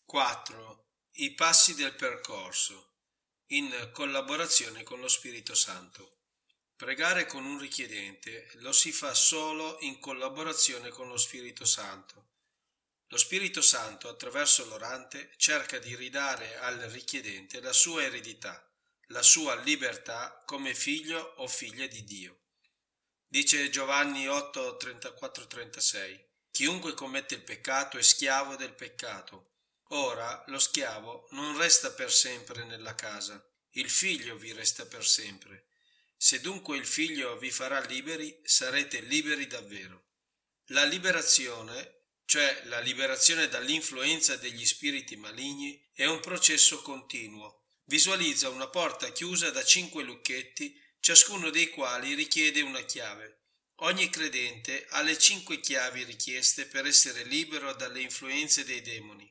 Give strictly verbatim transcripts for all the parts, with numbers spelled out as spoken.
quattro. I passi del percorso, in collaborazione con lo Spirito Santo. Pregare con un richiedente lo si fa solo in collaborazione con lo Spirito Santo. Lo Spirito Santo, attraverso l'orante, cerca di ridare al richiedente la sua eredità, la sua libertà come figlio o figlia di Dio. Dice Giovanni otto, trentaquattro trentasei: chiunque commette il peccato è schiavo del peccato. Ora lo schiavo non resta per sempre nella casa, il figlio vi resta per sempre. Se dunque il figlio vi farà liberi, sarete liberi davvero. La liberazione, cioè la liberazione dall'influenza degli spiriti maligni, è un processo continuo. Visualizza una porta chiusa da cinque lucchetti, ciascuno dei quali richiede una chiave. Ogni credente ha le cinque chiavi richieste per essere libero dalle influenze dei demoni.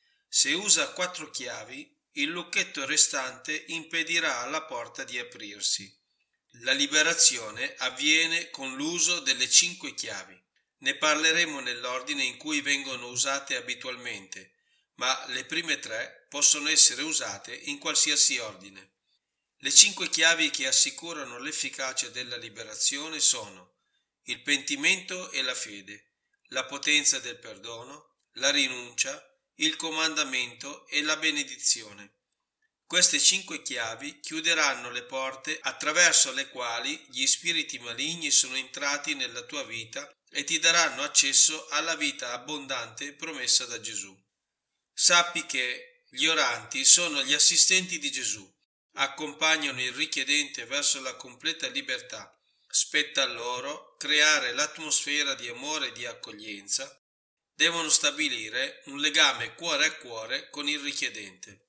Se usa quattro chiavi, il lucchetto restante impedirà alla porta di aprirsi. La liberazione avviene con l'uso delle cinque chiavi. Ne parleremo nell'ordine in cui vengono usate abitualmente, ma le prime tre possono essere usate in qualsiasi ordine. Le cinque chiavi che assicurano l'efficacia della liberazione sono il pentimento e la fede, la potenza del perdono, la rinuncia, il comandamento e la benedizione. Queste cinque chiavi chiuderanno le porte attraverso le quali gli spiriti maligni sono entrati nella tua vita e ti daranno accesso alla vita abbondante promessa da Gesù. Sappi che gli oranti sono gli assistenti di Gesù, accompagnano il richiedente verso la completa libertà. Spetta a loro creare l'atmosfera di amore e di accoglienza. Devono stabilire un legame cuore a cuore con il richiedente.